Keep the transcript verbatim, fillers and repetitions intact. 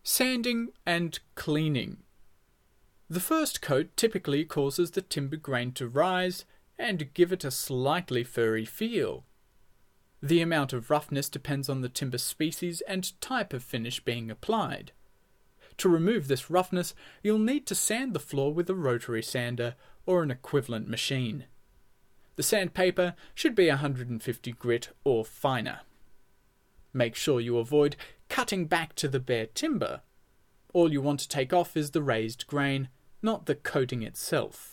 Sanding and cleaning. The first coat typically causes the timber grain to rise and give it a slightly furry feel. The amount of roughness depends on the timber species and type of finish being applied. To remove this roughness, you'll need to sand the floor with a rotary sander or an equivalent machine. The sandpaper should be one hundred fifty grit or finer. Make sure you avoid cutting back to the bare timber. All you want to take off is the raised grain, not the coating itself.